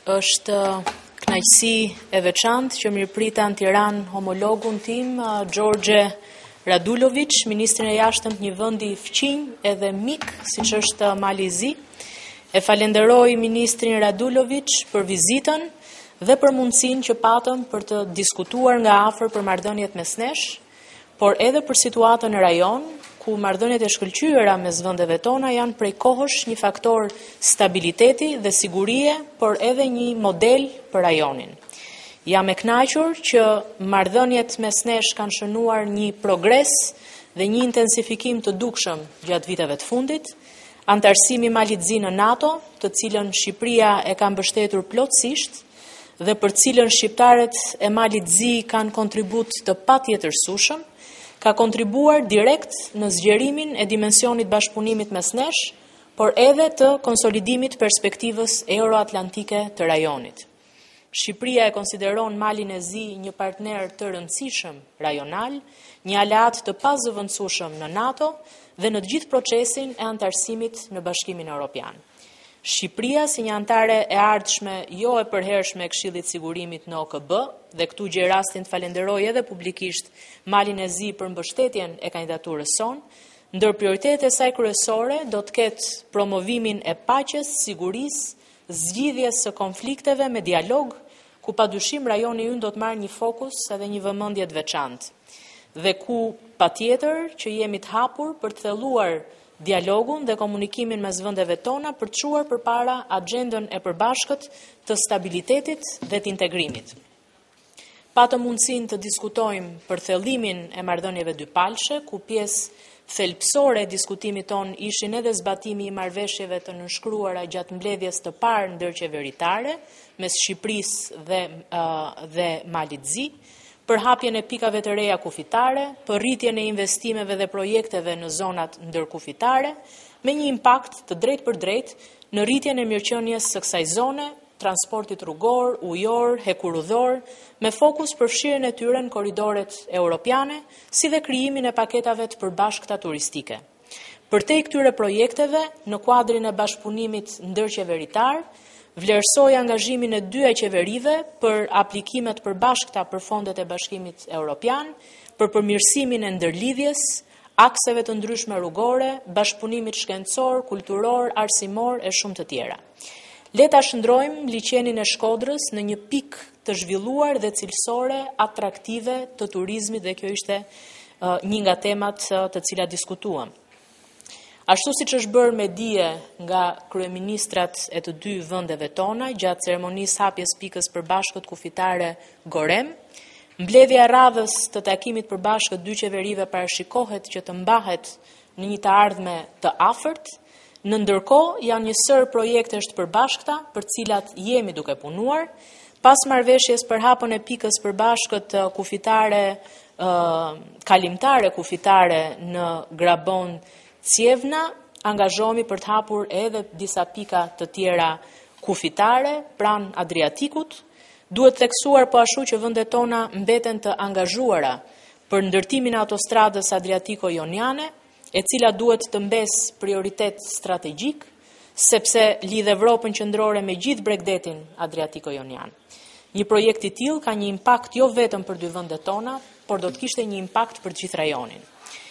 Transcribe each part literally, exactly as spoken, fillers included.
Është kënaqësi e veçantë që mirëpritan Tiranë homologun tim, Gjorgje Radulović, ministrin e jashtëm të një vendi fqinj edhe mik, siç është Mali i Zi. E falenderoj ministrin Radulović për vizitën dhe për mundësinë që patëm për të diskutuar nga afër për marrëdhëniet mes nesh, por edhe për situatën e rajon, ku marrëdhëniet e shkëlqyera mes vendeve tona janë prej kohësh një faktor stabiliteti dhe sigurie, por edhe një model për rajonin. Jam e kënaqur që marrëdhëniet mes nesh kanë shënuar një progres dhe një intensifikim të dukshëm gjatë viteve të fundit. Antarësimi i Malit të Zi në NATO, të cilën Shqipëria e ka mbështetur plotësisht dhe për cilën shqiptarët e Malit të Zi kanë kontribut të patjetërsueshëm, ka kontribuar direkt në zgjerimin e dimensionit bashkëpunimit mes nesh, por edhe të konsolidimit perspektivës euroatlantike të rajonit. Shqipëria e konsideron Malin e Zi një partner të rëndësishëm rajonal, një aleat të pazëvendësueshëm në NATO dhe në të gjithë procesin e antarësimit në Bashkimin Evropian. Shqipëria, si një antare e ardhshme jo e përhershme e Këshillit të Sigurimit në O K B, dhe këtu gjej rastin të falenderoj edhe publikisht Malin e Zi për mbështetjen e kandidaturës sonë, ndër prioritetet e saj kryesore do të ketë promovimin e paqes, sigurisë, zgjidhjes së konflikteve me dialog, ku padyshim rajoni ynë do të marrë një fokus edhe një vëmendje të veçantë, dhe ku patjetër që jemi të hapur për të thelluar dialogun dhe komunikimin mes vendeve tona për të çuar përpara agjendën e përbashkët të stabilitetit dhe të integrimit. Patëm mundësinë të diskutojmë për thellimin e marrëdhënieve dypalshe, ku pjesë thelbësore e diskutimit ton ishin edhe zbatimi i marrëveshjeve të nënshkruara gjatë mbledhjes të parë ndërqeveritare mes Shqipërisë dhe uh, dhe Malit të Zi, për hapjen e pikave të reja kufitare, për rritjen e investimeve dhe projekteve në zonat ndërkufitare, me një impakt të drejt për drejt në rritjen e mirëqenies së kësaj zone, transportit rrugor, ujor, hekurudhor, me fokus për fshirjen e tyre në korridoret europiane, si dhe krijimin e paketave të përbashkëta turistike. Përtej këtyre projekteve, në kuadrin e bashkëpunimit ndërqeveritar, vlerësoj angazhimin e dy qeverive për aplikimet përbashkëta për fondet e Bashkimit Evropian, për përmirësimin e ndërlidhjes, akseve të ndryshme rrugore, bashkëpunimit shkencor, kulturor, arsimor e shumë të tjera. Le ta shndrojmë liçenin e Shkodrës në një pikë të zhvilluar dhe cilësore atraktive të turizmit, dhe kjo ishte uh, një nga temat uh, të cilat diskutuam. Ashtu si që është bërë me dije nga kryeministrat e të dy vendeve tona, gjatë ceremonisë hapjes pikës përbashkët kufitare Gorem, mbledhja e radhës të takimit përbashkët dy qeverive parashikohet që të mbahet në një të ardhme të afërt. Në ndërkohë janë një sër projekte të përbashkëta për cilat jemi duke punuar, pas marrëveshjes për hapjen e pikës përbashkët kufitare, uh, kalimtare kufitare në Grabon Cjevna, angazhohemi për të hapur edhe disa pika të tjera kufitare pranë Adriatikut. Duhet theksuar po ashtu që vendet tona mbeten të angazhuara për ndërtimin e autostradës Adriatiko-Joniane, e cila duhet të mbes prioritet strategjik, sepse lidh Evropën qendrore me gjithë bregdetin Adriatiko-Jonian. Një projekt i tillë ka një impakt jo vetëm për dy vendet tona, por do të kishte një impakt për gjithë rajonin.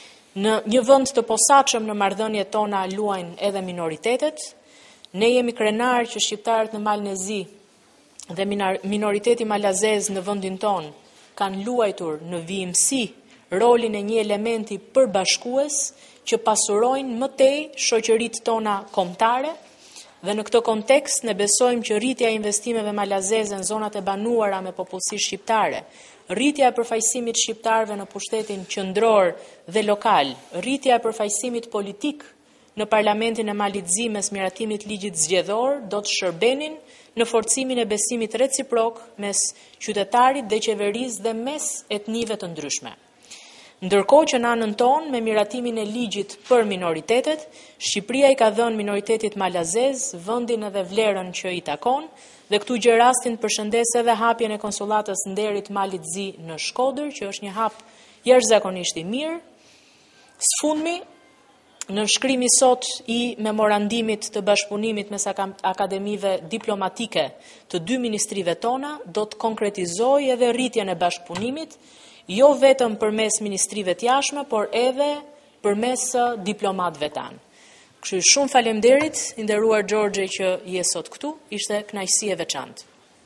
Në një vend të posaçëm në marrëdhëniet tona luajnë edhe minoritetet. Ne jemi krenar që shqiptarët në Malin e Zi dhe minoriteti malazez në vendin ton kanë luajtur në vijimësi rolin e një elementi përbashkues që pasurojnë më tej shoqëritë tona kombëtare, dhe në këtë kontekst ne besojmë që rritja e investimeve malazeze në zonat e banuara me popullsi shqiptare, rritja e përfaqësimit shqiptarëve në pushtetin qendror dhe lokal, rritja e përfaqësimit politik në parlamentin e Malit të Zi mes miratimit ligjit zgjedhor do të shërbenin në forcimin e besimit reciprok mes qytetarit dhe qeverisë dhe mes etnive të ndryshme. Ndërkohë që në anën tonë, me miratimin e ligjit për minoritetet, Shqipëria i ka dhënë minoritetit malazez vendin edhe vlerën që i takon, dhe këtu gjej rastin të përshëndes edhe hapjen e konsullatës nderit Malit të Zi në Shkodër, që është një hap jashtëzakonisht i mirë. Sfundmi, Në shkrimi sot i memorandimit të bashkëpunimit mes akademive diplomatike të dy ministrive tona, do të konkretizoj edhe rritjen e bashkëpunimit, jo vetëm përmes ministrive të jashtme, por edhe përmes diplomatëve tanë. Kështu shumë faleminderit, i nderuar Gjorgje që je sot këtu, ishte kënaqësi e veçantë.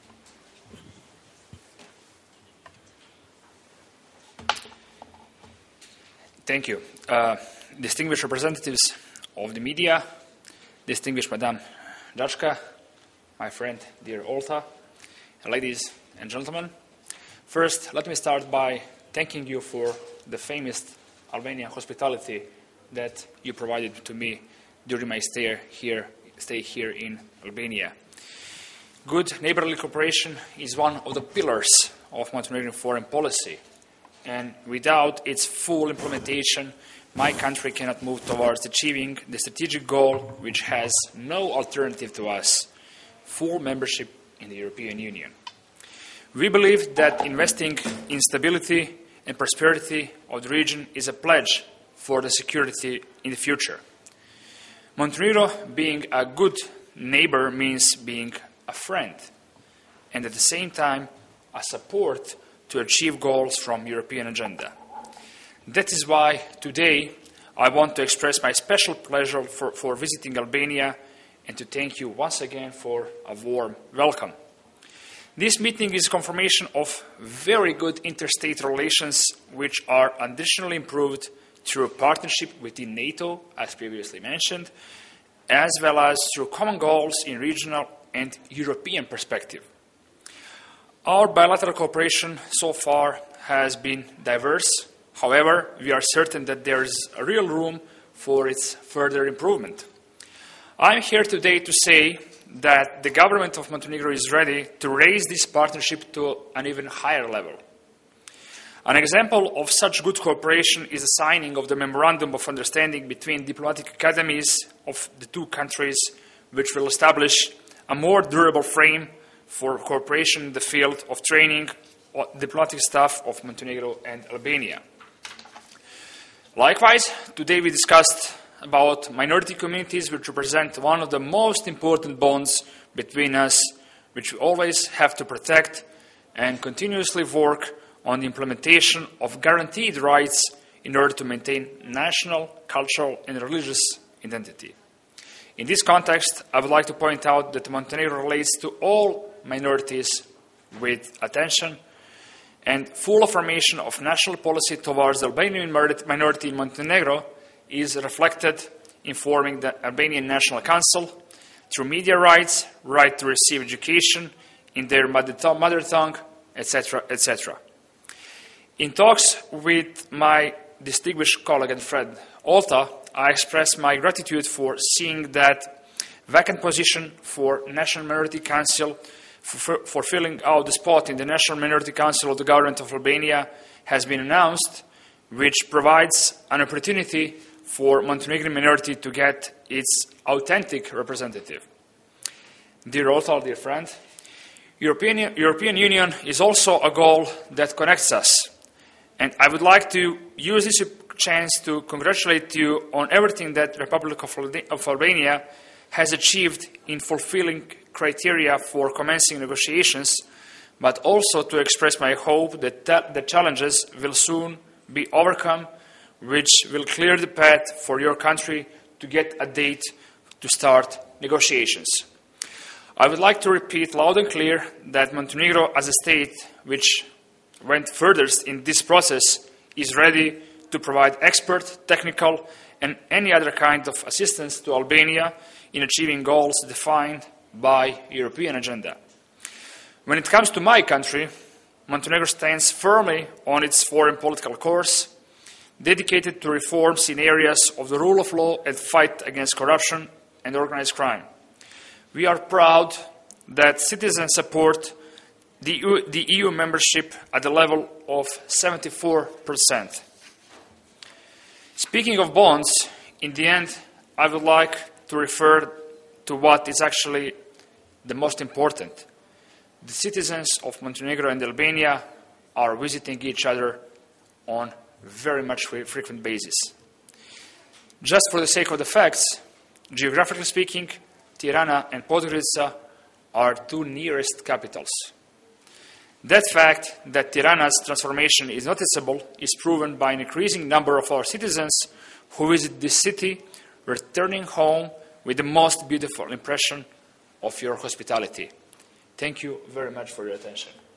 Thank you. Uh, distinguished representatives of the media, distinguished Madame Jachka, my friend, dear Olta, ladies and gentlemen. First, let me start by thanking you for the famous Albanian hospitality that you provided to me during my stay here, stay here in Albania. Good neighborly cooperation is one of the pillars of Montenegrin foreign policy, and without its full implementation, my country cannot move towards achieving the strategic goal which has no alternative to us, full membership in the European Union. We believe that investing in stability and prosperity of the region is a pledge for the security in the future. Montenegro being a good neighbor means being a friend, and at the same time a support to achieve goals from European agenda. That is why today I want to express my special pleasure for, for visiting Albania and to thank you once again for a warm welcome. This meeting is confirmation of very good interstate relations which are additionally improved through a partnership within NATO, as previously mentioned, as well as through common goals in regional and European perspective. Our bilateral cooperation so far has been diverse. However, we are certain that there is a real room for its further improvement. I am here today to say that the government of Montenegro is ready to raise this partnership to an even higher level. An example of such good cooperation is the signing of the Memorandum of Understanding between diplomatic academies of the two countries, which will establish a more durable frame for cooperation in the field of training diplomatic staff of Montenegro and Albania. Likewise, today we discussed about minority communities, which represent one of the most important bonds between us, which we always have to protect and continuously work on the implementation of guaranteed rights in order to maintain national, cultural, and religious identity. In this context, I would like to point out that Montenegro relates to all minorities with attention, and full affirmation of national policy towards the Albanian minority in Montenegro is reflected in forming the Albanian National Council through media rights, right to receive education in their mother tongue, et cetera, et cetera. In talks with my distinguished colleague and friend Olta, I express my gratitude for seeing that vacant position for National Minority Council for, for filling out the spot in the National Minority Council of the Government of Albania has been announced, which provides an opportunity for Montenegrin minority to get its authentic representative. Dear Olta, dear friend, European, European Union is also a goal that connects us, and I would like to use this chance to congratulate you on everything that the Republic of Albania has achieved in fulfilling criteria for commencing negotiations, but also to express my hope that the challenges will soon be overcome, which will clear the path for your country to get a date to start negotiations. I would like to repeat loud and clear that Montenegro, as a state which went furthest in this process, is ready to provide expert, technical, and any other kind of assistance to Albania in achieving goals defined by European agenda. When it comes to my country, Montenegro stands firmly on its foreign political course, dedicated to reforms in areas of the rule of law and fight against corruption and organized crime. We are proud that citizens support the E U, the E U membership at the level of seventy-four percent. Speaking of bonds, in the end, I would like to refer to what is actually the most important. The citizens of Montenegro and Albania are visiting each other on very much frequent basis. Just for the sake of the facts, geographically speaking, Tirana and Podgorica are two nearest capitals. That fact that Tirana's transformation is noticeable is proven by an increasing number of our citizens who visit this city, returning home with the most beautiful impression of your hospitality. Thank you very much for your attention.